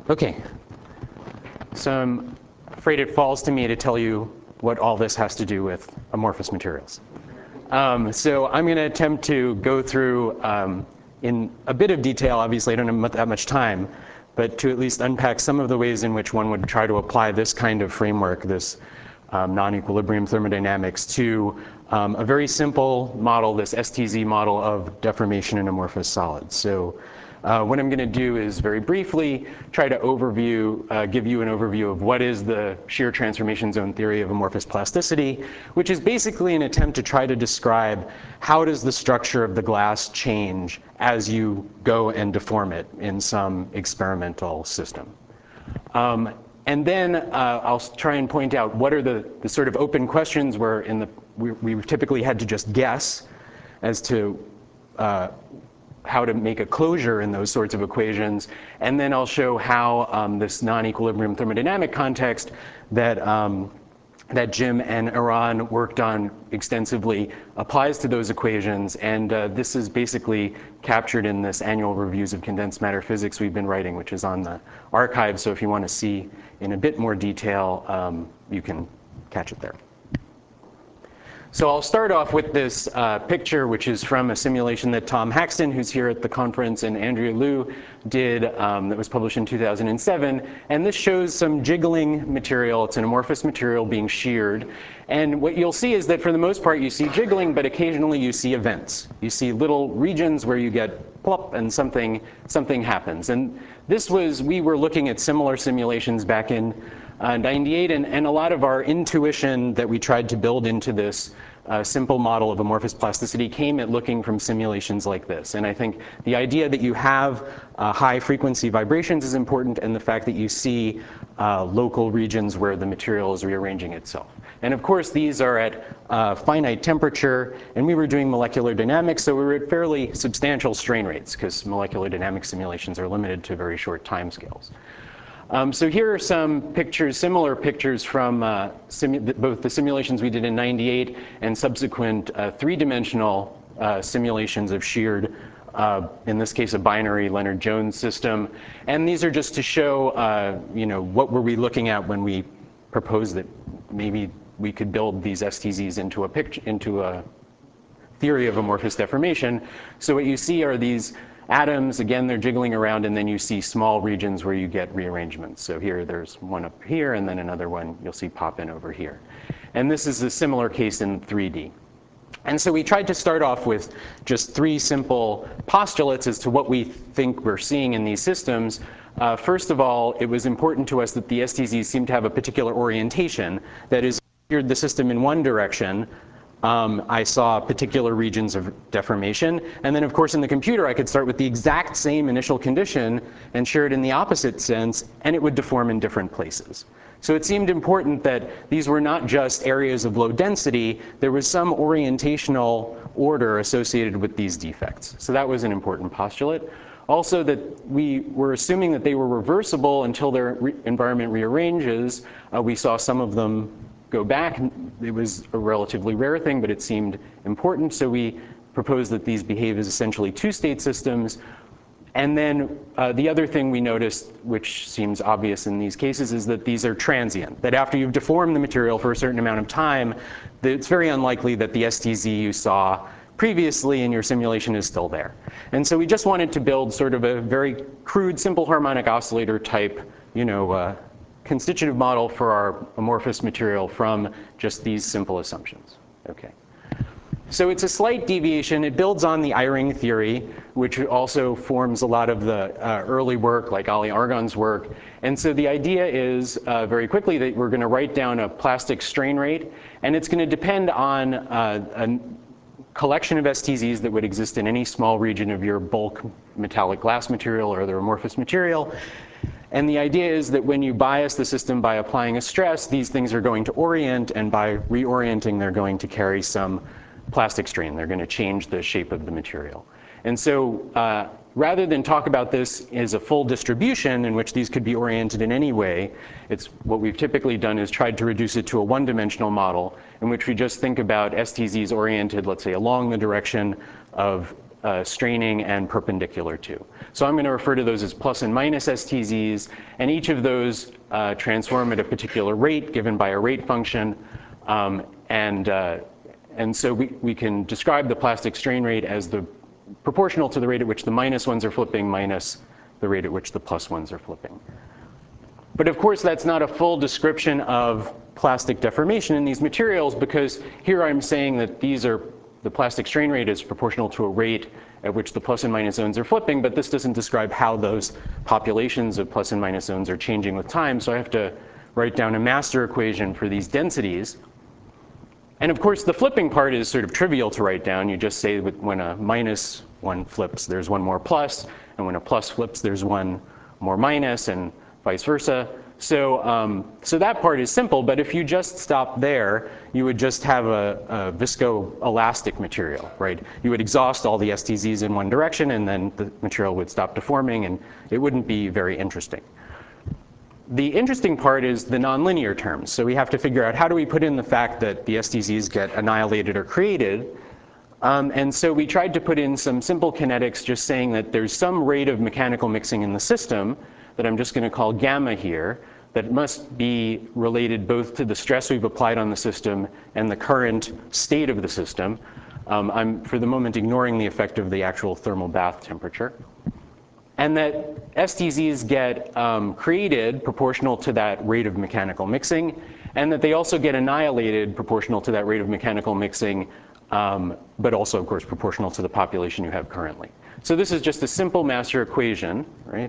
OK. So I'm afraid it falls to me to tell you what all this has to do with amorphous materials. So I'm going to attempt to go through in a bit of detail. Obviously, I don't have that much time, but to at least unpack some of the ways in which one would try to apply this kind of framework, this non-equilibrium thermodynamics, to a very simple model, this STZ model of deformation in amorphous solids. So what I'm going to do is very briefly try to give you an overview of what is the shear transformation zone theory of amorphous plasticity, which is basically an attempt to try to describe how does the structure of the glass change as you go and deform it in some experimental system. And then I'll try and point out what are the sort of open questions where we've typically had to just guess as to how to make a closure in those sorts of equations. And then I'll show how this non-equilibrium thermodynamic context that Jim and Eran worked on extensively applies to those equations. And this is basically captured in this annual reviews of condensed matter physics we've been writing, which is on the archive. So if you want to see in a bit more detail, you can catch it there. So I'll start off with this picture, which is from a simulation that Tom Haxton, who's here at the conference, and Andrea Liu did that was published in 2007. And this shows some jiggling material. It's an amorphous material being sheared. And what you'll see is that for the most part, you see jiggling, but occasionally you see events. You see little regions where you get plop and something happens. And we were looking at similar simulations back in 98, and a lot of our intuition that we tried to build into this simple model of amorphous plasticity came at looking from simulations like this. And I think the idea that you have high frequency vibrations is important, and the fact that you see local regions where the material is rearranging itself. And of course, these are at finite temperature, and we were doing molecular dynamics, so we were at fairly substantial strain rates, because molecular dynamics simulations are limited to very short timescales. So here are some pictures, similar pictures from both the simulations we did in 98 and subsequent three-dimensional simulations of sheared, in this case, a binary Lennard-Jones system. And these are just to show, what were we looking at when we proposed that maybe we could build these STZs into a theory of amorphous deformation. So what you see are these atoms. Again, they're jiggling around, and then you see small regions where you get rearrangements. So here, there's one up here, and then another one you'll see pop in over here. And this is a similar case in 3D. And so we tried to start off with just three simple postulates as to what we think we're seeing in these systems. First of all, it was important to us that the STZs seem to have a particular orientation. That is, steered the system in one direction, I saw particular regions of deformation. And then, of course, in the computer, I could start with the exact same initial condition and shear it in the opposite sense, and it would deform in different places. So it seemed important that these were not just areas of low density. There was some orientational order associated with these defects. So that was an important postulate. Also, that we were assuming that they were reversible until their environment rearranges. We saw some of them go back. It was a relatively rare thing, but it seemed important. So we proposed that these behave as essentially two-state systems. And then the other thing we noticed, which seems obvious in these cases, is that these are transient. That after you've deformed the material for a certain amount of time, it's very unlikely that the STZ you saw previously in your simulation is still there. And so we just wanted to build sort of a very crude, simple harmonic oscillator type, constitutive model for our amorphous material from just these simple assumptions. Okay. So it's a slight deviation. It builds on the Eyring theory, which also forms a lot of the early work, like Ali Argon's work. And so the idea is, very quickly, that we're going to write down a plastic strain rate. And it's going to depend on a collection of STZs that would exist in any small region of your bulk metallic glass material or other amorphous material. And the idea is that when you bias the system by applying a stress, these things are going to orient. And by reorienting, they're going to carry some plastic strain. They're going to change the shape of the material. And so rather than talk about this as a full distribution in which these could be oriented in any way, what we've typically done is tried to reduce it to a one-dimensional model in which we just think about STZs oriented, let's say, along the direction of straining and perpendicular to. So I'm going to refer to those as plus and minus STZs, and each of those transform at a particular rate given by a rate function. And so we can describe the plastic strain rate as the proportional to the rate at which the minus ones are flipping minus the rate at which the plus ones are flipping. But of course, that's not a full description of plastic deformation in these materials, because here I'm saying that the plastic strain rate is proportional to a rate at which the plus and minus zones are flipping, but this doesn't describe how those populations of plus and minus zones are changing with time. So I have to write down a master equation for these densities. And of course, the flipping part is sort of trivial to write down. You just say when a minus one flips, there's one more plus, and when a plus flips, there's one more minus, and vice versa. So that part is simple, but if you just stop there, you would just have a viscoelastic material, right? You would exhaust all the STZs in one direction, and then the material would stop deforming, and it wouldn't be very interesting. The interesting part is the nonlinear terms. So we have to figure out how do we put in the fact that the STZs get annihilated or created. And so we tried to put in some simple kinetics, just saying that there's some rate of mechanical mixing in the system that I'm just going to call gamma here, that must be related both to the stress we've applied on the system and the current state of the system. I'm, for the moment, ignoring the effect of the actual thermal bath temperature. And that STZs get created proportional to that rate of mechanical mixing, and that they also get annihilated proportional to that rate of mechanical mixing, but also, of course, proportional to the population you have currently. So this is just a simple master equation, right?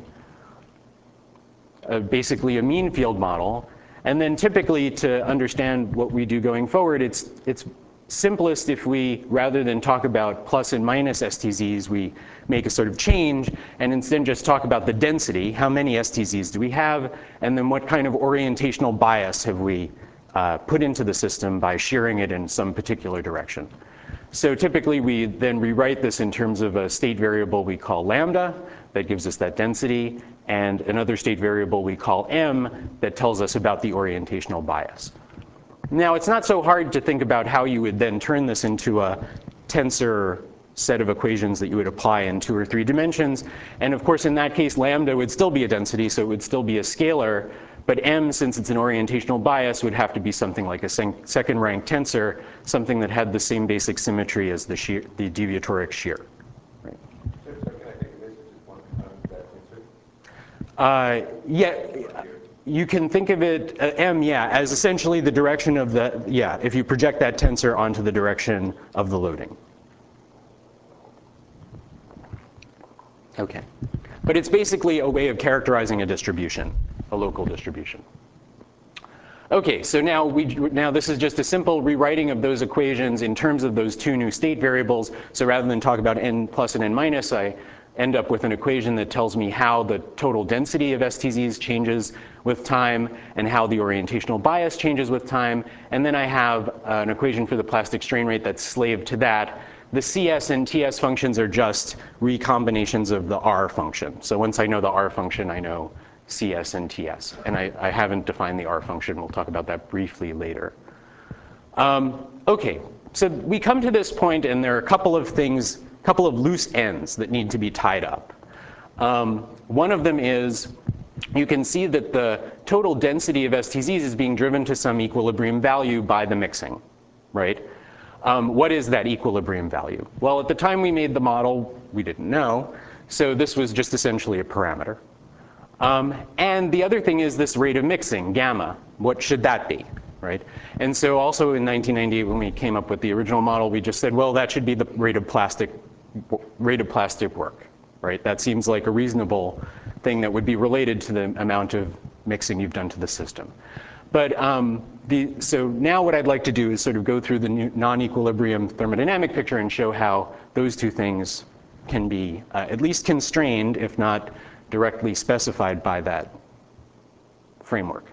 Basically a mean field model. And then typically, to understand what we do going forward, it's simplest if we, rather than talk about plus and minus STZs, we make a sort of change and instead just talk about the density. How many STZs do we have? And then what kind of orientational bias have we put into the system by shearing it in some particular direction? So typically, we then rewrite this in terms of a state variable we call lambda that gives us that density, and another state variable we call m that tells us about the orientational bias. Now, it's not so hard to think about how you would then turn this into a tensor set of equations that you would apply in 2 or 3 dimensions. And of course, in that case, lambda would still be a density, so it would still be a scalar. But m, since it's an orientational bias, would have to be something like a second-rank tensor, something that had the same basic symmetry as the deviatoric shear. Right. So can I think of this as just one component of that tensor? Yeah. You can think of it, m, yeah, as essentially the direction of the, yeah, if you project that tensor onto the direction of the loading. OK. But it's basically a way of characterizing a distribution, a local distribution. OK, so now this is just a simple rewriting of those equations in terms of those 2 new state variables. So rather than talk about n plus and n minus, I end up with an equation that tells me how the total density of STZs changes with time and how the orientational bias changes with time. And then I have an equation for the plastic strain rate that's slave to that. The CS and TS functions are just recombinations of the R function. So once I know the R function, I know CS and TS. And I haven't defined the R function. We'll talk about that briefly later. OK, so we come to this point, and there are a couple of things, a couple of loose ends that need to be tied up. One of them is you can see that the total density of STZs is being driven to some equilibrium value by the mixing, right? What is that equilibrium value? Well, at the time we made the model, we didn't know. So this was just essentially a parameter. And the other thing is this rate of mixing, gamma. What should that be, right? And so also in 1998, when we came up with the original model, we just said, well, that should be the rate of plastic work, right? That seems like a reasonable thing that would be related to the amount of mixing you've done to the system. But so now what I'd like to do is sort of go through the non-equilibrium thermodynamic picture and show how those 2 things can be at least constrained, if not directly specified by that framework.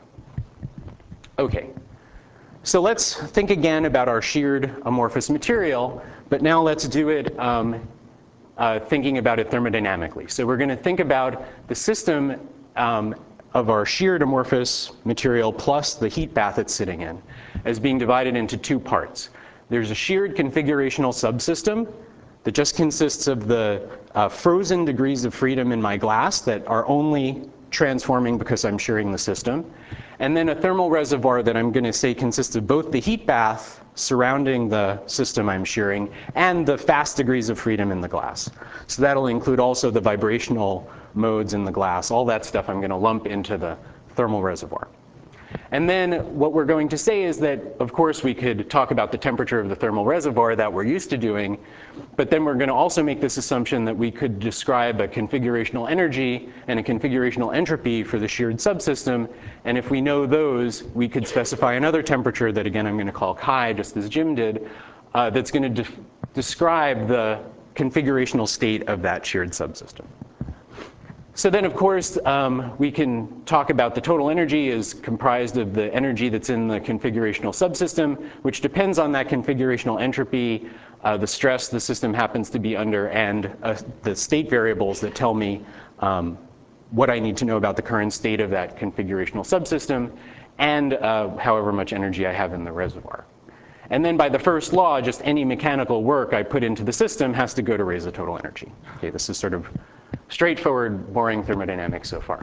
OK, so let's think again about our sheared amorphous material. But now let's do it thinking about it thermodynamically. So we're going to think about the system of our sheared amorphous material plus the heat bath it's sitting in as being divided into 2 parts. There's a sheared configurational subsystem that just consists of the frozen degrees of freedom in my glass that are only transforming because I'm shearing the system. And then a thermal reservoir that I'm going to say consists of both the heat bath surrounding the system I'm shearing and the fast degrees of freedom in the glass. So that'll include also the vibrational modes in the glass. All that stuff I'm going to lump into the thermal reservoir. And then what we're going to say is that, of course, we could talk about the temperature of the thermal reservoir that we're used to doing, but then we're going to also make this assumption that we could describe a configurational energy and a configurational entropy for the sheared subsystem. And if we know those, we could specify another temperature that, again, I'm going to call chi, just as Jim did, that's going to describe the configurational state of that sheared subsystem. So then, of course, we can talk about the total energy is comprised of the energy that's in the configurational subsystem, which depends on that configurational entropy, the stress the system happens to be under, and the state variables that tell me what I need to know about the current state of that configurational subsystem, and however much energy I have in the reservoir. And then by the first law, just any mechanical work I put into the system has to go to raise the total energy. Okay, this is sort of straightforward, boring thermodynamics so far.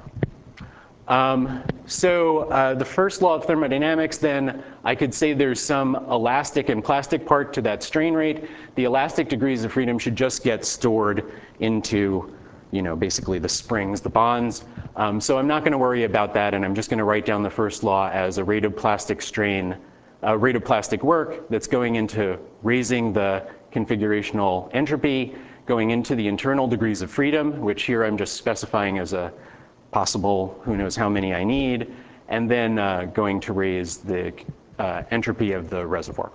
The first law of thermodynamics, then, I could say there's some elastic and plastic part to that strain rate. The elastic degrees of freedom should just get stored into, basically the springs, the bonds. So I'm not going to worry about that, and I'm just going to write down the first law as a rate of plastic strain, rate of plastic work that's going into raising the configurational entropy, going into the internal degrees of freedom, which here I'm just specifying as a possible who knows how many I need, and then going to raise the entropy of the reservoir.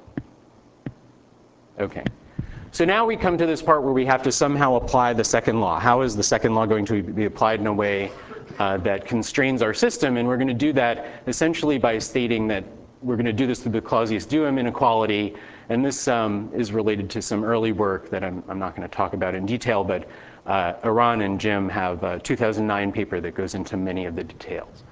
Okay. So now we come to this part where we have to somehow apply the second law. How is the second law going to be applied in a way that constrains our system? And we're going to do that essentially by stating that we're going to do this through the Clausius-Duhem inequality. And this is related to some early work that I'm not going to talk about in detail, but Eran and Jim have a 2009 paper that goes into many of the details.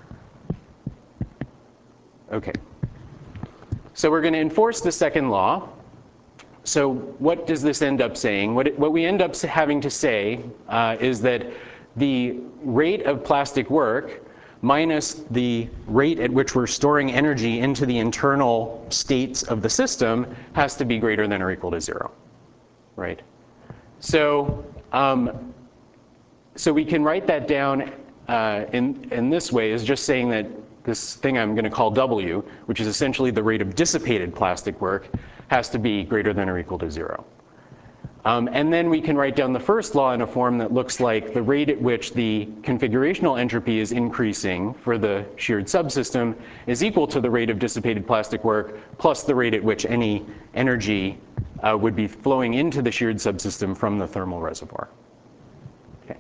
Okay. So we're going to enforce the second law. So what does this end up saying? What we end up having to say is that the rate of plastic work minus the rate at which we're storing energy into the internal states of the system has to be greater than or equal to 0, right? So, so we can write that down in this way, as just saying that this thing I'm going to call W, which is essentially the rate of dissipated plastic work, has to be greater than or equal to 0. And then we can write down the first law in a form that looks like the rate at which the configurational entropy is increasing for the sheared subsystem is equal to the rate of dissipated plastic work plus the rate at which any energy would be flowing into the sheared subsystem from the thermal reservoir. Okay.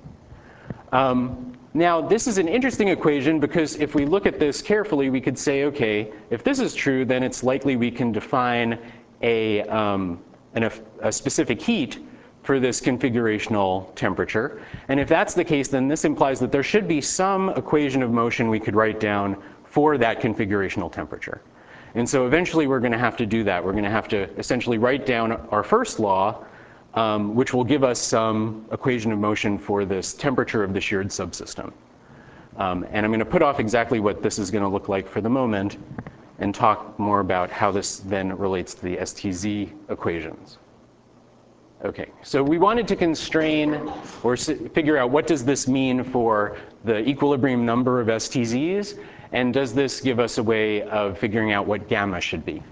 Now, this is an interesting equation because if we look at this carefully, we could say, okay, if this is true, then it's likely we can define a specific heat for this configurational temperature. And if that's the case, then this implies that there should be some equation of motion we could write down for that configurational temperature. And so eventually we're going to have to do that. We're going to have to essentially write down our first law, which will give us some equation of motion for this temperature of the sheared subsystem. And I'm going to put off exactly what this is going to look like for the moment and talk more about how this then relates to the STZ equations. Okay, so we wanted to constrain or figure out what does this mean for the equilibrium number of STZs, and does this give us a way of figuring out what gamma should be?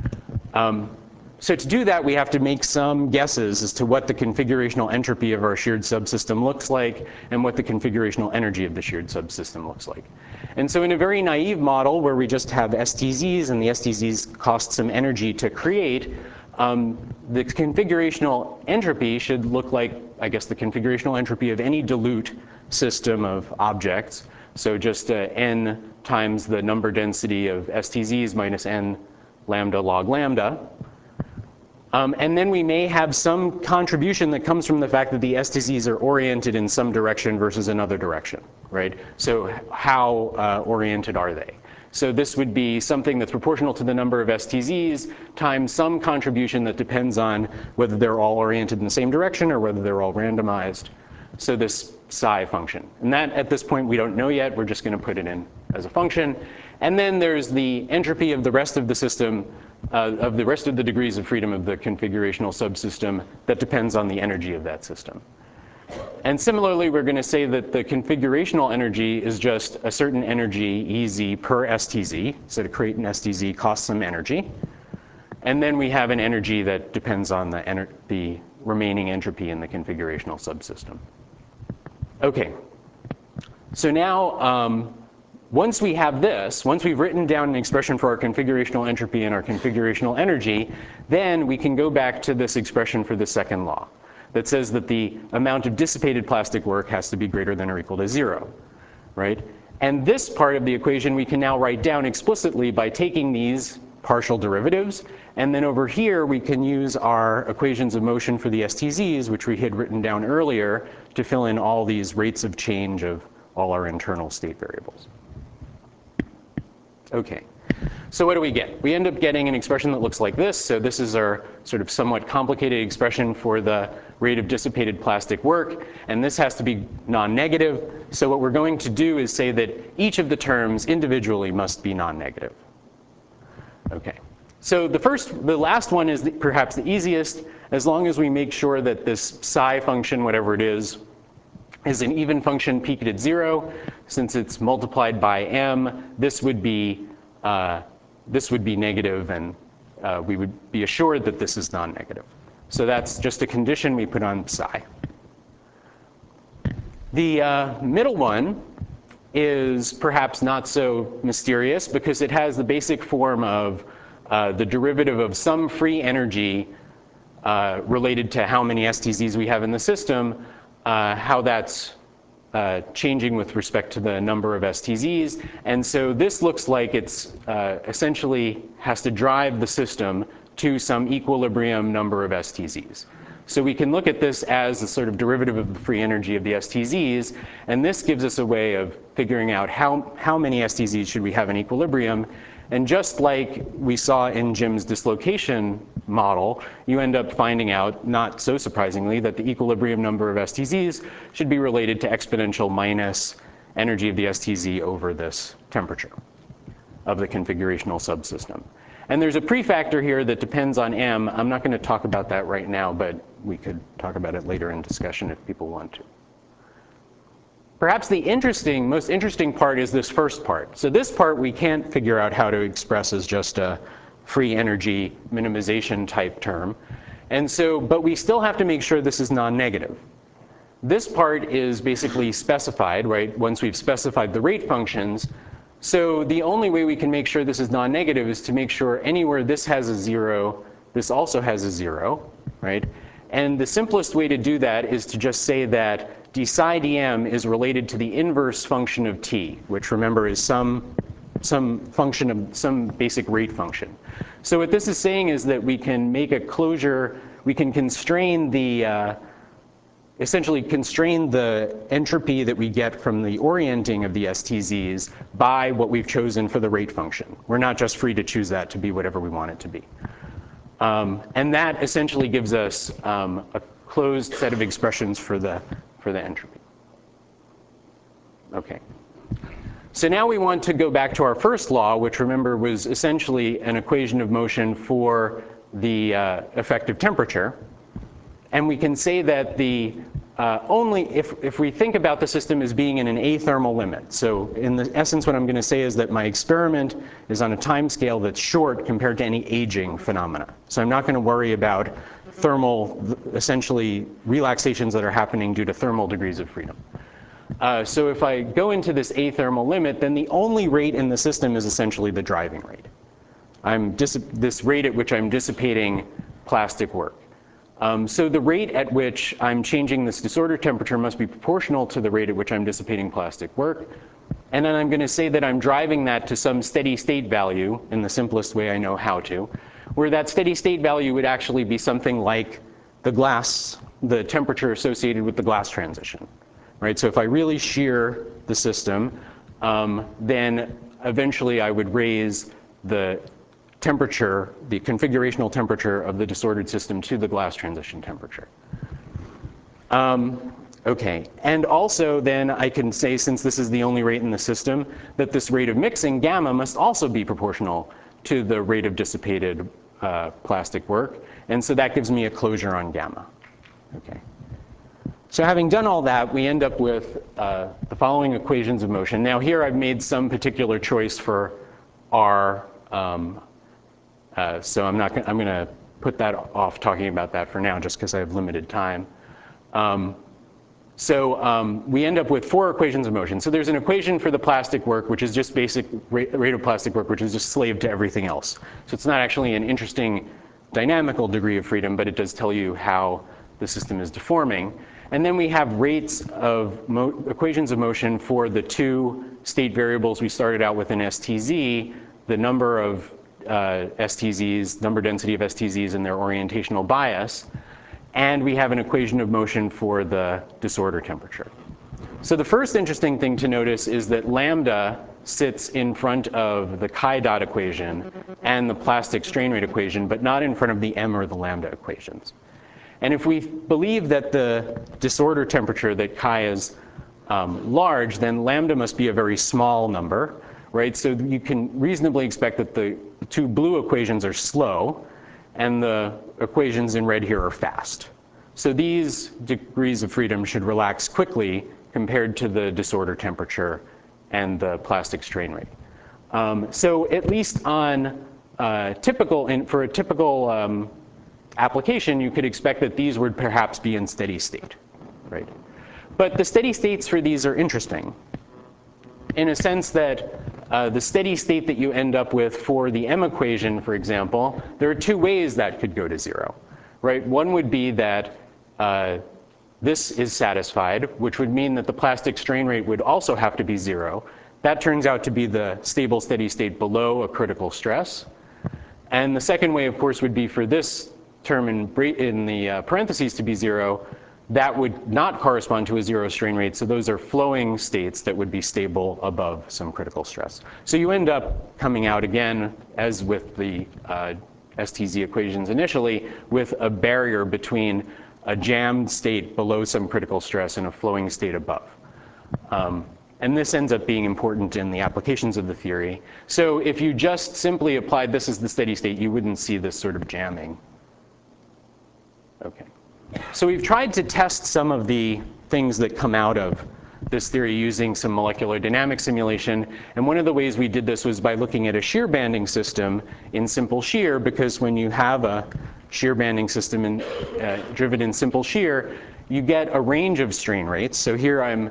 So to do that, we have to make some guesses as to what the configurational entropy of our sheared subsystem looks like and what the configurational energy of the sheared subsystem looks like. And so in a very naive model where we just have STZs and the STZs cost some energy to create, the configurational entropy should look like, I guess, the configurational entropy of any dilute system of objects. So just n times the number density of STZs minus n lambda log lambda. And then we may have some contribution that comes from the fact that the STZs are oriented in some direction versus another direction, right? So how oriented are they? So this would be something that's proportional to the number of STZs times some contribution that depends on whether they're all oriented in the same direction or whether they're all randomized. So this psi function. And that, at this point, we don't know yet. We're just going to put it in as a function. And then there's the entropy of the rest of the system, of the rest of the degrees of freedom of the configurational subsystem that depends on the energy of that system. And similarly, we're going to say that the configurational energy is just a certain energy, Ez per STZ. So to create an STZ costs some energy. And then we have an energy that depends on the remaining entropy in the configurational subsystem. OK. So now, once we have this, once we've written down an expression for our configurational entropy and our configurational energy, then we can go back to this expression for the second law that says that the amount of dissipated plastic work has to be greater than or equal to 0, right? And this part of the equation we can now write down explicitly by taking these partial derivatives. And then over here, we can use our equations of motion for the STZs, which we had written down earlier, to fill in all these rates of change of all our internal state variables. OK. So what do we get? We end up getting an expression that looks like this. So this is our sort of somewhat complicated expression for the rate of dissipated plastic work. And this has to be non-negative. So what we're going to do is say that each of the terms individually must be non-negative. OK. So the last one is perhaps the easiest. As long as we make sure that this psi function, whatever it is an even function peaked at 0. Since it's multiplied by m, this would be negative, and we would be assured that this is non-negative. So that's just a condition we put on psi. The middle one is perhaps not so mysterious because it has the basic form of the derivative of some free energy related to how many STZs we have in the system, how that's changing with respect to the number of STZs. And so this looks like it's essentially has to drive the system to some equilibrium number of STZs. So we can look at this as a sort of derivative of the free energy of the STZs. And this gives us a way of figuring out how many STZs should we have in equilibrium. And just like we saw in Jim's dislocation model, you end up finding out, not so surprisingly, that the equilibrium number of STZs should be related to exponential minus energy of the STZ over this temperature of the configurational subsystem. And there's a prefactor here that depends on m. I'm not going to talk about that right now, but we could talk about it later in discussion if people want to. Perhaps the most interesting part is this first part. So this part we can't figure out how to express as just a free energy minimization type term. And so, but we still have to make sure this is non-negative. This part is basically specified, right, once we've specified the rate functions. So the only way we can make sure this is non-negative is to make sure anywhere this has a 0, this also has a 0, right? And the simplest way to do that is to just say that d psi dm is related to the inverse function of t, which remember is some function of some basic rate function. So what this is saying is that we can make a closure, we can constrain the essentially constrain the entropy that we get from the orienting of the STZs by what we've chosen for the rate function. We're not just free to choose that to be whatever we want it to be. And that essentially gives us a closed set of expressions for the entropy. OK. So now we want to go back to our first law, which remember was essentially an equation of motion for the effective temperature. And we can say that the if we think about the system as being in an athermal limit. So in the essence, what I'm going to say is that my experiment is on a time scale that's short compared to any aging phenomena. So I'm not going to worry about thermal, essentially relaxations that are happening due to thermal degrees of freedom. So if I go into this athermal limit, then the only rate in the system is essentially the driving rate. This rate at which I'm dissipating plastic work. So the rate at which I'm changing this disorder temperature must be proportional to the rate at which I'm dissipating plastic work. And then I'm going to say that I'm driving that to some steady state value in the simplest way I know how to, where that steady state value would actually be something like the temperature associated with the glass transition. Right? So if I really shear the system, then eventually I would raise the temperature, the configurational temperature of the disordered system to the glass transition temperature. Okay, and also then I can say, since this is the only rate in the system, that this rate of mixing, gamma, must also be proportional to the rate of dissipated plastic work. And so that gives me a closure on gamma. Okay. So having done all that, we end up with the following equations of motion. Now here I've made some particular choice for R. So I'm going to put that off talking about that for now, just because I have limited time. We end up with 4 equations of motion. So there's an equation for the plastic work, which is just basic rate of plastic work, which is just slave to everything else. So it's not actually an interesting dynamical degree of freedom, but it does tell you how the system is deforming. And then we have rates of equations of motion for the 2 state variables we started out with in STZ, the number of STZs, number density of STZs, and their orientational bias. And we have an equation of motion for the disorder temperature. So the first interesting thing to notice is that lambda sits in front of the chi dot equation and the plastic strain rate equation, but not in front of the m or the lambda equations. And if we believe that the disorder temperature, that chi is large, then lambda must be a very small number, right? So you can reasonably expect that the 2 blue equations are slow, and the equations in red here are fast. So these degrees of freedom should relax quickly compared to the disorder temperature and the plastic strain rate. So at least on for a typical application, you could expect that these would perhaps be in steady state, right? But the steady states for these are interesting, in a sense that the steady state that you end up with for the M equation, for example, there are 2 ways that could go to 0, right? One would be that this is satisfied, which would mean that the plastic strain rate would also have to be 0. That turns out to be the stable steady state below a critical stress. And the second way, of course, would be for this term in the parentheses to be 0. That would not correspond to a 0 strain rate. So those are flowing states that would be stable above some critical stress. So you end up coming out again, as with the STZ equations initially, with a barrier between a jammed state below some critical stress and a flowing state above. And this ends up being important in the applications of the theory. So if you just simply applied this as the steady state, you wouldn't see this sort of jamming. Okay. So we've tried to test some of the things that come out of this theory using some molecular dynamics simulation. And one of the ways we did this was by looking at a shear banding system in simple shear, because when you have a shear banding system driven in simple shear, you get a range of strain rates. So here I'm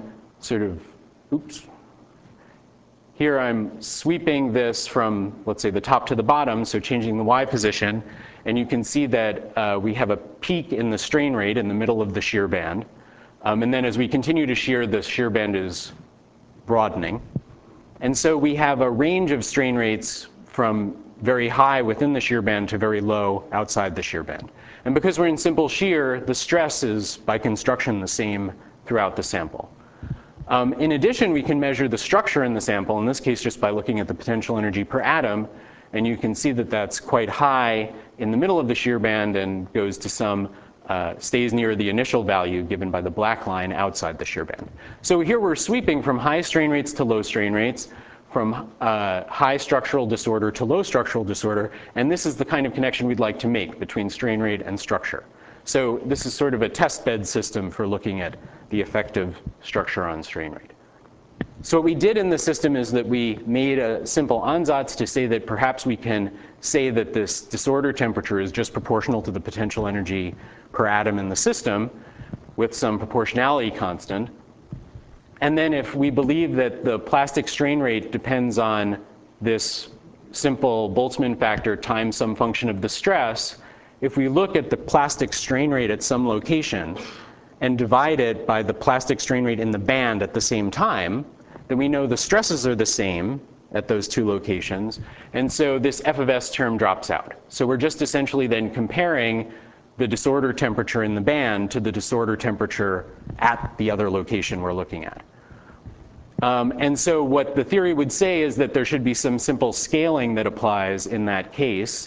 Here I'm sweeping this from, let's say, the top to the bottom, so changing the y position. And you can see that we have a peak in the strain rate in the middle of the shear band. And then as we continue to shear, the shear band is broadening. And so we have a range of strain rates from very high within the shear band to very low outside the shear band. And because we're in simple shear, the stress is, by construction, the same throughout the sample. In addition, we can measure the structure in the sample, in this case just by looking at the potential energy per atom. And you can see that that's quite high in the middle of the shear band and goes to some, stays near the initial value given by the black line outside the shear band. So here we're sweeping from high strain rates to low strain rates, from high structural disorder to low structural disorder. And this is the kind of connection we'd like to make between strain rate and structure. So this is sort of a test bed system for looking at the effective structure on strain rate. So what we did in the system is that we made a simple ansatz to say that perhaps we can say that this disorder temperature is just proportional to the potential energy per atom in the system with some proportionality constant. And then if we believe that the plastic strain rate depends on this simple Boltzmann factor times some function of the stress, if we look at the plastic strain rate at some location and divide it by the plastic strain rate in the band at the same time, then we know the stresses are the same at those 2 locations. And so this f of s term drops out. So we're just essentially then comparing the disorder temperature in the band to the disorder temperature at the other location we're looking at. And so what the theory would say is that there should be some simple scaling that applies in that case.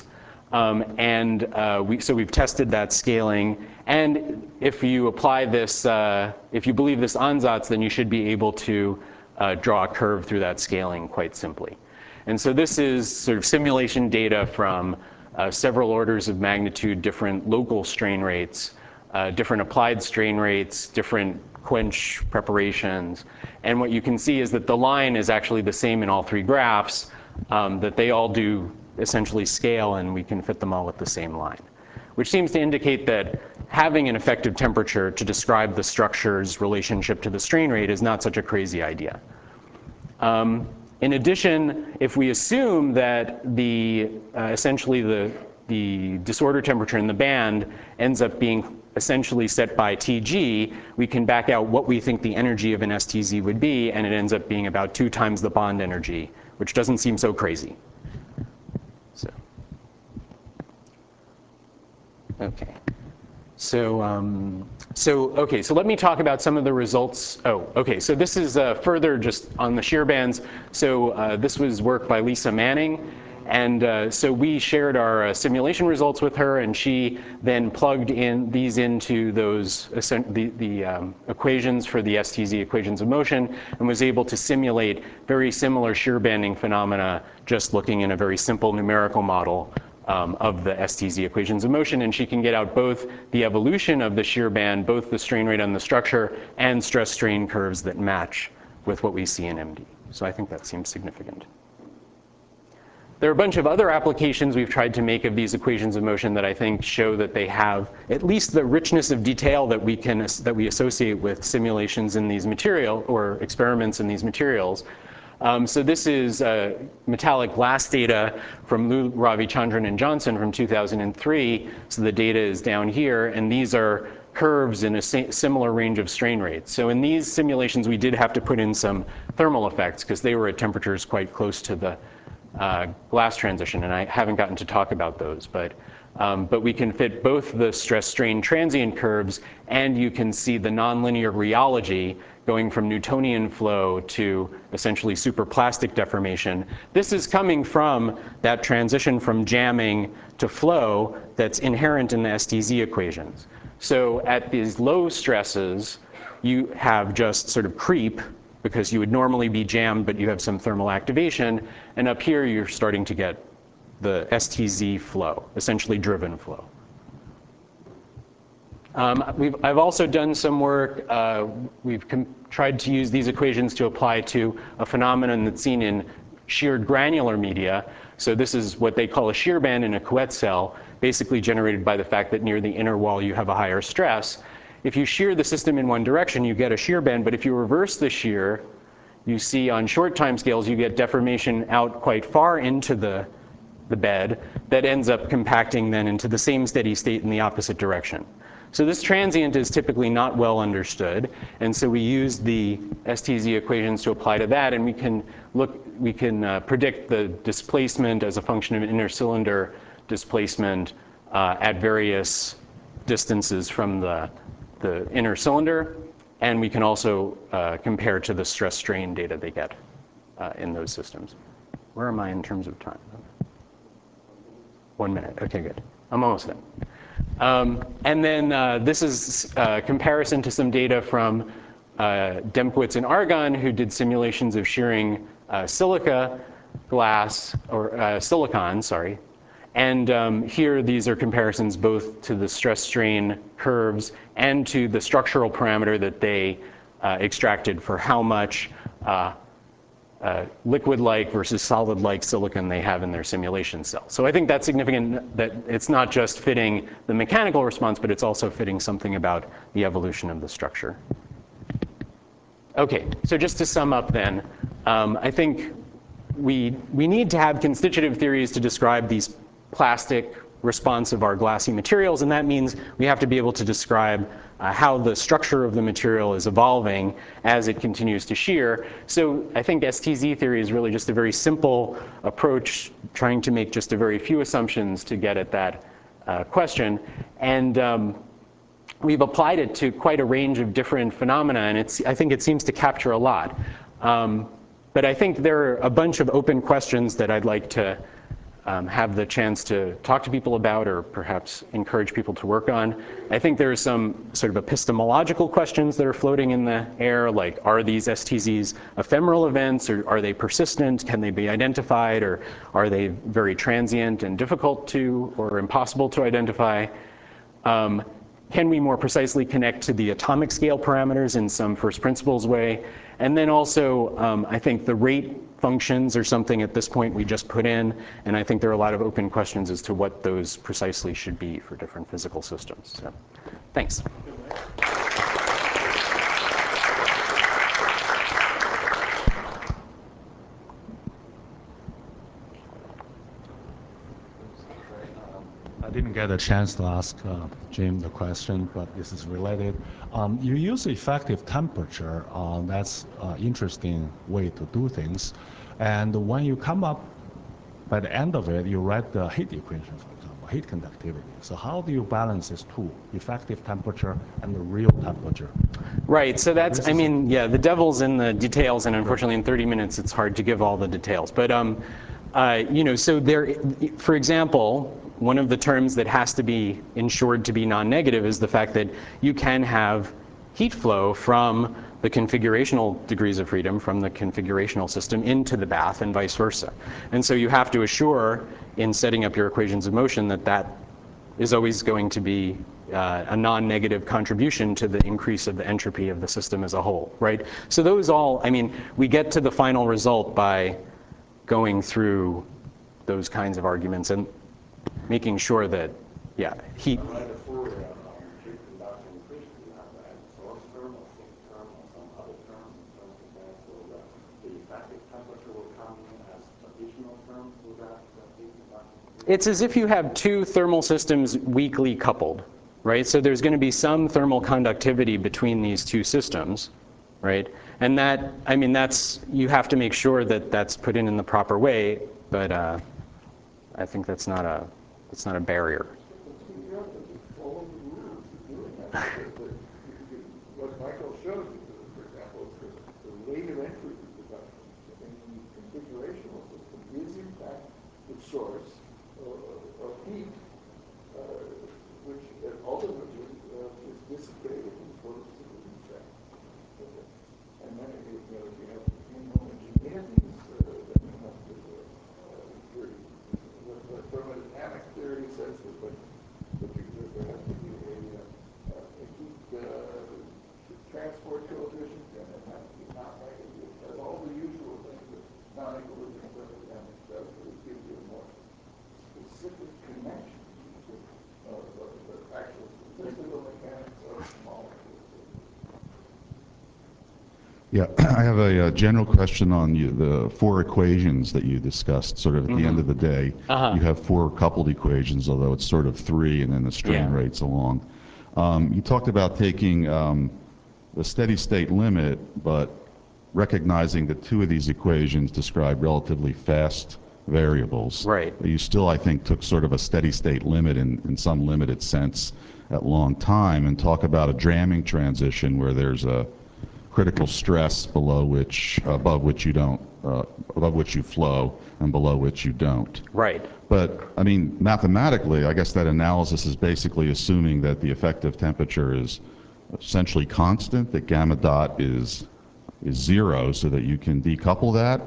So we've tested that scaling. And if you apply this, if you believe this ansatz, then you should be able to draw a curve through that scaling quite simply. And so this is sort of simulation data from several orders of magnitude, different local strain rates, different applied strain rates, different quench preparations. And what you can see is that the line is actually the same in all three graphs, that they all do essentially scale, and we can fit them all with the same line, which seems to indicate that having an effective temperature to describe the structure's relationship to the strain rate is not such a crazy idea. In addition, if we assume that essentially the disorder temperature in the band ends up being essentially set by Tg, we can back out what we think the energy of an STZ would be, and it ends up being about 2 times the bond energy, which doesn't seem so crazy. Okay. So let me talk about some of the results. Oh, okay. So this is further just on the shear bands. So this was work by Lisa Manning. And so we shared our simulation results with her, and she then plugged in these into those equations for the STZ equations of motion, and was able to simulate very similar shear banding phenomena just looking in a very simple numerical model of the STZ equations of motion. And she can get out both the evolution of the shear band, both the strain rate on the structure, and stress strain curves that match with what we see in MD. So I think that seems significant. There are a bunch of other applications we've tried to make of these equations of motion that I think show that they have at least the richness of detail that we associate with simulations in these material or experiments in these materials. So this is metallic glass data from Lou, Ravichandran, and Johnson from 2003. So the data is down here, and these are curves in a similar range of strain rates. So in these simulations, we did have to put in some thermal effects because they were at temperatures quite close to the glass transition, and I haven't gotten to talk about those. But we can fit both the stress-strain transient curves, and you can see the nonlinear rheology going from Newtonian flow to essentially superplastic deformation. This is coming from that transition from jamming to flow that's inherent in the STZ equations. So at these low stresses, you have just sort of creep, because you would normally be jammed, but you have some thermal activation. And up here, you're starting to get the STZ flow, essentially driven flow. I've also done some work. We've tried to use these equations to apply to a phenomenon that's seen in sheared granular media. So this is what they call a shear band in a Couette cell, basically generated by the fact that near the inner wall you have a higher stress. If you shear the system in one direction, you get a shear band. But if you reverse the shear, you see on short time scales, you get deformation out quite far into the bed that ends up compacting then into the same steady state in the opposite direction. So this transient is typically not well understood. And so we use the STZ equations to apply to that. And we can predict the displacement as a function of inner cylinder displacement at various distances from the inner cylinder. And we can also compare to the stress strain data they get in those systems. Where am I in terms of time? 1 minute. OK, good. I'm almost done. And then this is a comparison to some data from Demkowitz and Argon, who did simulations of shearing silica glass, or silicon, sorry. And here, these are comparisons both to the stress strain curves and to the structural parameter that they extracted for how much liquid-like versus solid-like silicon they have in their simulation cell. So I think that's significant, that it's not just fitting the mechanical response, but it's also fitting something about the evolution of the structure. OK, so just to sum up then, I think we need to have constitutive theories to describe these plastic response of our glassy materials. And that means we have to be able to describe how the structure of the material is evolving as it continues to shear. So I think STZ theory is really just a very simple approach, trying to make just a very few assumptions to get at that question. And we've applied it to quite a range of different phenomena. And I think it seems to capture a lot. But I think there are a bunch of open questions that I'd like to have the chance to talk to people about, or perhaps encourage people to work on. I think there are some sort of epistemological questions that are floating in the air, like, are these STZs ephemeral events, or are they persistent? Can they be identified, or are they very transient and difficult to, or impossible to identify? Can we more precisely connect to the atomic scale parameters in some first principles way? And then also, I think the rate functions are something at this point we just put in, and I think there are a lot of open questions as to what those precisely should be for different physical systems. So, thanks. I didn't get a chance to ask Jim the question, but this is related. You use effective temperature. That's an interesting way to do things. And when you come up, by the end of it, you write the heat equation, for example, heat conductivity. So how do you balance these two, effective temperature and the real temperature? Right, so that's, I mean, yeah, the devil's in the details, and unfortunately in 30 minutes it's hard to give all the details. But, you know, so there, for example, one of the terms that has to be ensured to be non-negative is the fact that you can have heat flow from the configurational degrees of freedom, from the configurational system into the bath and vice versa. And so you have to assure in setting up your equations of motion that that is always going to be a non-negative contribution to the increase of the entropy of the system as a whole, right? So those all, I mean, we get to the final result by going through those kinds of arguments and making sure that, yeah, heat. It's as if you have two thermal systems weakly coupled, right? So there's going to be some thermal conductivity between these two systems, right? And that, I mean, that's, you have to make sure that that's put in the proper way, but I think that's not a barrier. What Michael showed you, for example, is the rate of entropy production in the configurational system is in fact the source of heat, which ultimately is dissipated in photosynthetic effect. And then if you have inhomogeneities, then you have to, what thermodynamic theory says that there has to be a heat transport coefficient, and it has to be non-negative. It has all the usual things that non-equilibrium thermodynamics does, but it gives you a more specific connection to the actual statistical mechanics of molecules. Yeah, I have a general question on the four equations that you discussed. Sort of at the end of the day, you have four coupled equations, although it's sort of three, and then the strain rates along. You talked about taking the steady state limit, but recognizing that two of these equations describe relatively fast variables. Right. You still, I think, took sort of a steady state limit in some limited sense at long time, and talk about a jamming transition where there's a critical stress above which you flow and below which you don't. Right. But I mean, mathematically, I guess that analysis is basically assuming that the effective temperature is essentially constant, that gamma dot is zero, so that you can decouple that,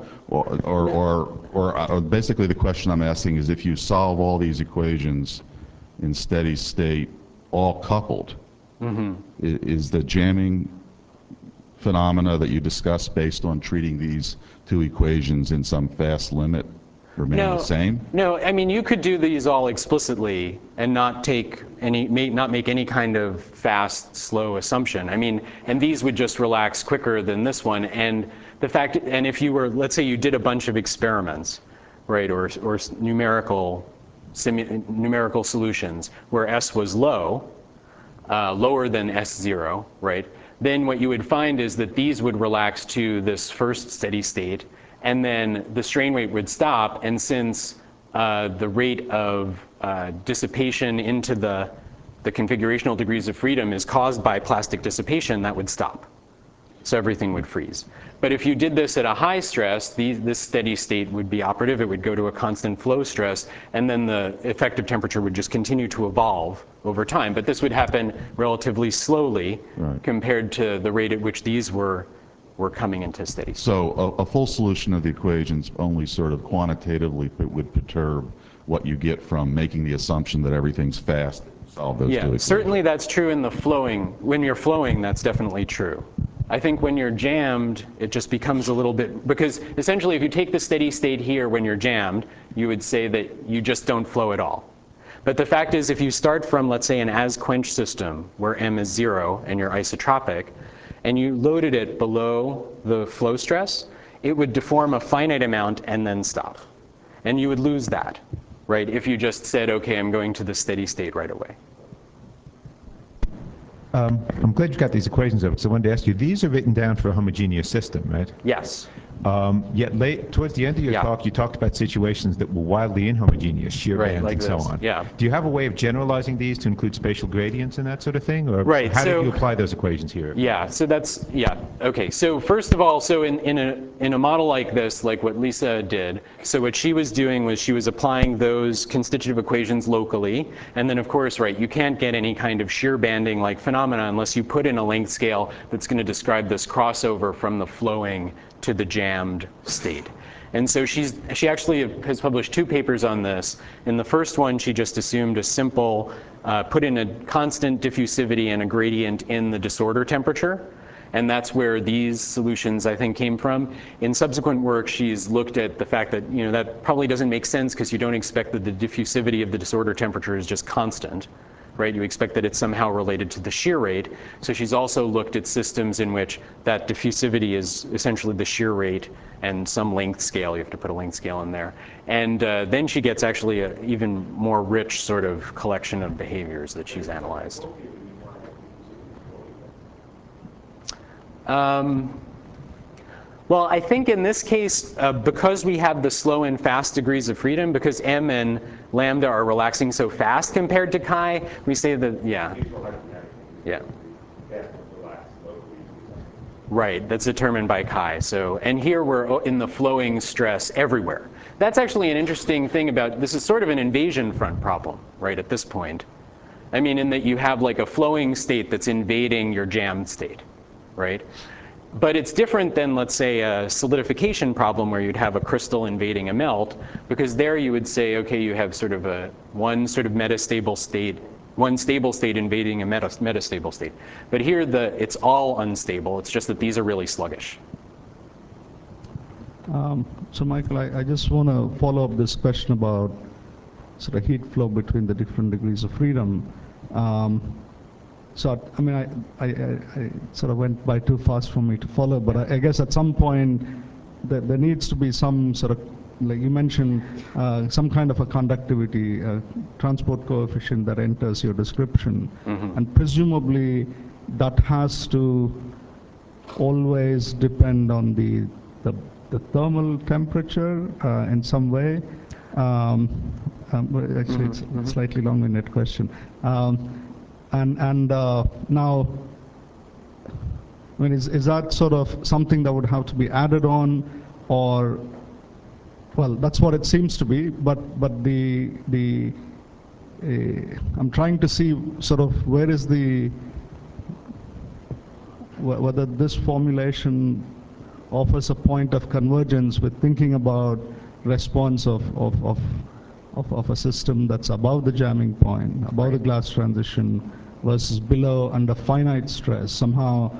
or basically the question I'm asking is, if you solve all these equations in steady state, all coupled, is the jamming phenomena that you discussed based on treating these two equations in some fast limit remain the same? No, I mean, you could do these all explicitly and not make any kind of fast, slow assumption. I mean, and these would just relax quicker than this one. And the fact, and if you were, let's say you did a bunch of experiments, right, or numerical solutions where S was low, lower than S0, right? Then what you would find is that these would relax to this first steady state, and then the strain rate would stop. And since the rate of dissipation into the configurational degrees of freedom is caused by plastic dissipation, that would stop. So everything would freeze. But if you did this at a high stress, this steady state would be operative. It would go to a constant flow stress, and then the effective temperature would just continue to evolve over time. But this would happen relatively slowly compared to the rate at which these were coming into steady state. So a full solution of the equations only sort of quantitatively would perturb what you get from making the assumption that everything's fast. Solve those two equations. Certainly that's true in the flowing. When you're flowing, that's definitely true. I think when you're jammed, it just becomes a little bit, because essentially if you take the steady state here when you're jammed, you would say that you just don't flow at all. But the fact is, if you start from, let's say, an as-quenched system where m is 0 and you're isotropic, and you loaded it below the flow stress, it would deform a finite amount and then stop. And you would lose that, right, if you just said, OK, I'm going to the steady state right away. I'm glad you got these equations up. So I wanted to ask you, these are written down for a homogeneous system, right? Yes. Yet towards the end of your talk, you talked about situations that were wildly inhomogeneous, shear bands like and so this. on. Yeah. Do you have a way of generalizing these to include spatial gradients and that sort of thing? Or how did you apply those equations here? Yeah, so that's, OK. So first of all, so in a model like this, like what Lisa did, so what she was doing was she was applying those constitutive equations locally. And then, of course, you can't get any kind of shear banding like phenomena unless you put in a length scale that's going to describe this crossover from the flowing to the jammed state. And so she actually has published 2 papers on this. In the first one, she just assumed a simple, put in a constant diffusivity and a gradient in the disorder temperature. And that's where these solutions, I think, came from. In subsequent work, she's looked at the fact that that probably doesn't make sense because you don't expect that the diffusivity of the disorder temperature is just constant. Right? You expect that it's somehow related to the shear rate. So she's also looked at systems in which that diffusivity is essentially the shear rate and some length scale. You have to put a length scale in there. And then she gets actually an even more rich sort of collection of behaviors that she's analyzed. Well, I think in this case, because we have the slow and fast degrees of freedom, because m and lambda are relaxing so fast compared to chi, we say that, yeah. Right, that's determined by chi. So, and here we're in the flowing stress everywhere. That's actually an interesting thing about, this is sort of an invasion front problem, right, at this point. I mean, in that you have like a flowing state that's invading your jammed state, right? But it's different than, let's say, a solidification problem where you'd have a crystal invading a melt, because there you would say, OK, you have sort of one sort of metastable state, one stable state invading a metastable state. But here, it's all unstable. It's just that these are really sluggish. So Michael, I just want to follow up this question about sort of heat flow between the different degrees of freedom. So, I mean, I sort of went by too fast for me to follow, but I guess at some point there needs to be some sort of, like you mentioned, some kind of a conductivity, transport coefficient that enters your description. Mm-hmm. And presumably that has to always depend on the thermal temperature in some way. Actually, it's a slightly long-winded question. And now, I mean, is that sort of something that would have to be added on, or, well, that's what it seems to be. But I'm trying to see sort of where is whether this formulation offers a point of convergence with thinking about response of a system that's above the jamming point, above the glass transition, versus below under finite stress. Somehow,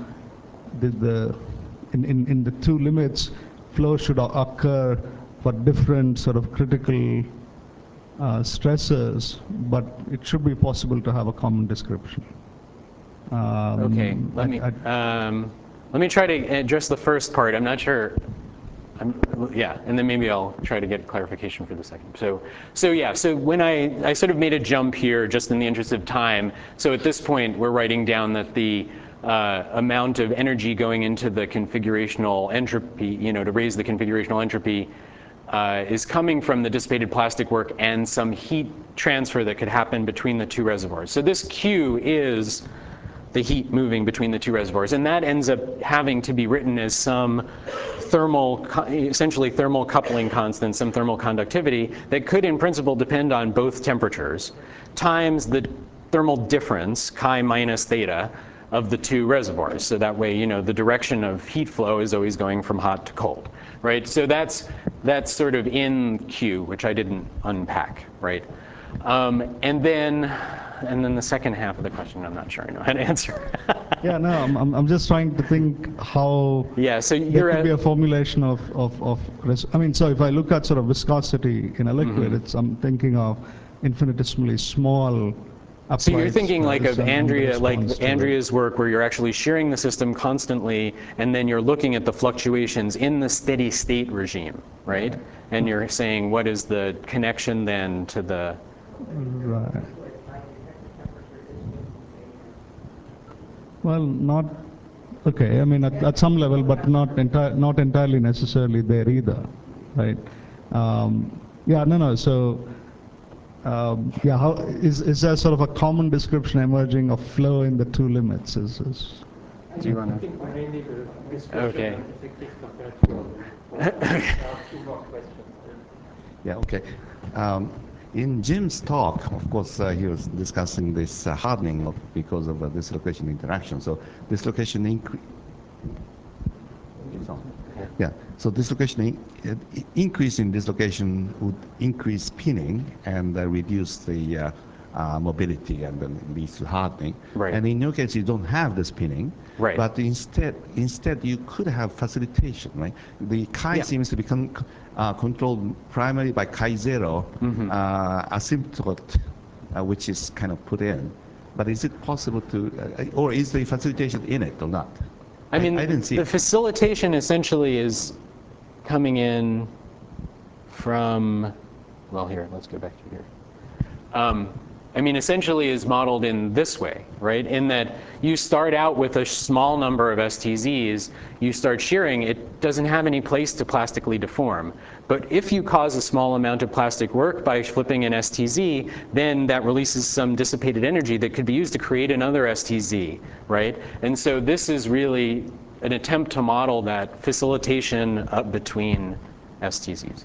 in the 2 limits, flow should occur for different sort of critical stresses, but it should be possible to have a common description. OK, let me try to address the first part. I'm not sure. And then maybe I'll try to get clarification for the second. So when I sort of made a jump here just in the interest of time. So at this point, we're writing down that the amount of energy going into the configurational entropy, to raise the configurational entropy, is coming from the dissipated plastic work and some heat transfer that could happen between the 2 reservoirs. So this Q is the heat moving between the two reservoirs. And that ends up having to be written as some essentially thermal coupling constant, some thermal conductivity that could in principle depend on both temperatures times the thermal difference, chi minus theta, of the two reservoirs. So that way, the direction of heat flow is always going from hot to cold, right? So that's sort of in Q, which I didn't unpack, right? And then the second half of the question, I'm not sure I know how to answer. Yeah, no, I'm just trying to think how so there could be a formulation of I mean, so if I look at sort of viscosity in a liquid, I'm thinking of infinitesimally small. So you're thinking like of Andrea's work, where you're actually shearing the system constantly, and then you're looking at the fluctuations in the steady state regime, right? And you're saying, what is the connection then to the... Right. Well, not... Okay, I mean, at some level, but not entirely necessarily there either, right? Yeah, no, so... yeah, how is there sort of a common description emerging of flow in the two limits? Do you want to? Mainly the description okay. effective compared to two more questions. Yeah, okay. In Jim's talk, of course, he was discussing this hardening because of dislocation interaction. So dislocation so dislocation increase in dislocation would increase pinning and reduce the mobility, and then leads to hardening. Right. And in your case, you don't have this pinning. Right. But instead you could have facilitation, right? The chi seems to become controlled primarily by chi zero asymptote, which is kind of put in. But is it possible to, or is the facilitation in it or not? I mean, I didn't see the it. facilitation essentially is coming in from, well, here, let's go back to here. I mean, essentially is modeled in this way, right? In that you start out with a small number of STZs, you start shearing, it doesn't have any place to plastically deform. But if you cause a small amount of plastic work by flipping an STZ, then that releases some dissipated energy that could be used to create another STZ, right? And so this is really an attempt to model that facilitation up between STZs.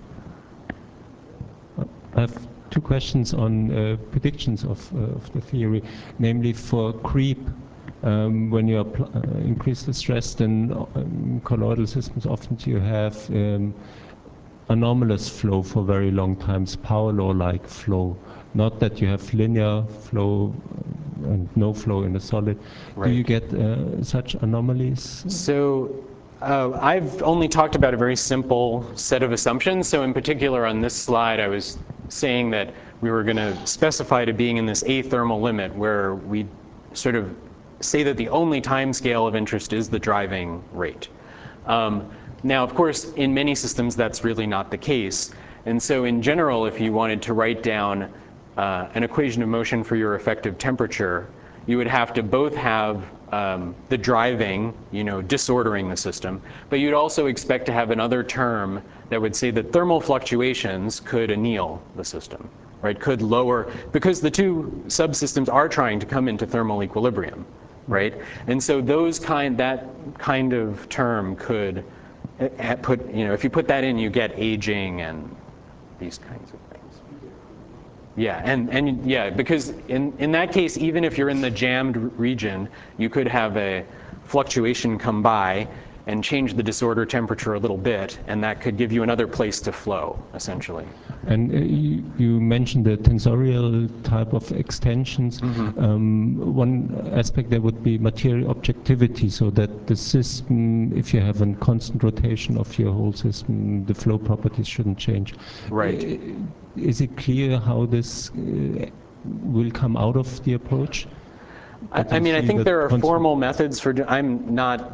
I have two questions on predictions of the theory, namely for creep. When you increase the stress, then colloidal systems often you have anomalous flow for very long times, power law-like flow. Not that you have linear flow and no flow in a solid. Right. Do you get such anomalies? So I've only talked about a very simple set of assumptions. So in particular on this slide, I was saying that we were going to specify to being in this athermal limit, where we sort of say that the only time scale of interest is the driving rate. Now, of course, in many systems, that's really not the case. And so in general, if you wanted to write down an equation of motion for your effective temperature, you would have to both have the driving, disordering the system, but you'd also expect to have another term that would say that thermal fluctuations could anneal the system, right? Could lower, because the two subsystems are trying to come into thermal equilibrium, right? And so that kind of term could put, if you put that in, you get aging and these kinds of things. Yeah, and yeah, because in that case, even if you're in the jammed region, you could have a fluctuation come by and change the disorder temperature a little bit, and that could give you another place to flow, essentially. And you mentioned the tensorial type of extensions. One aspect there would be material objectivity, so that the system, if you have a constant rotation of your whole system, the flow properties shouldn't change. Right. Is it clear how this will come out of the approach? I mean, I think there are formal methods for, I'm not,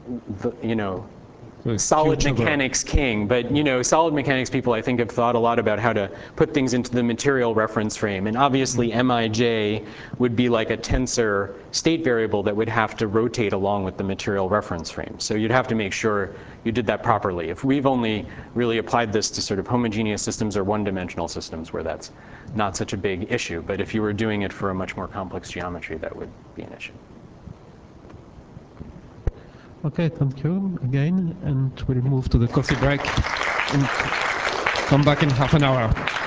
solid mechanics king, but solid mechanics people I think have thought a lot about how to put things into the material reference frame, and obviously Mij would be like a tensor state variable that would have to rotate along with the material reference frame. So you'd have to make sure you did that properly. If we've only really applied this to sort of homogeneous systems or one-dimensional systems where that's not such a big issue, but if you were doing it for a much more complex geometry, that would be an issue. Okay, thank you again, and we'll move to the coffee break and come back in half an hour.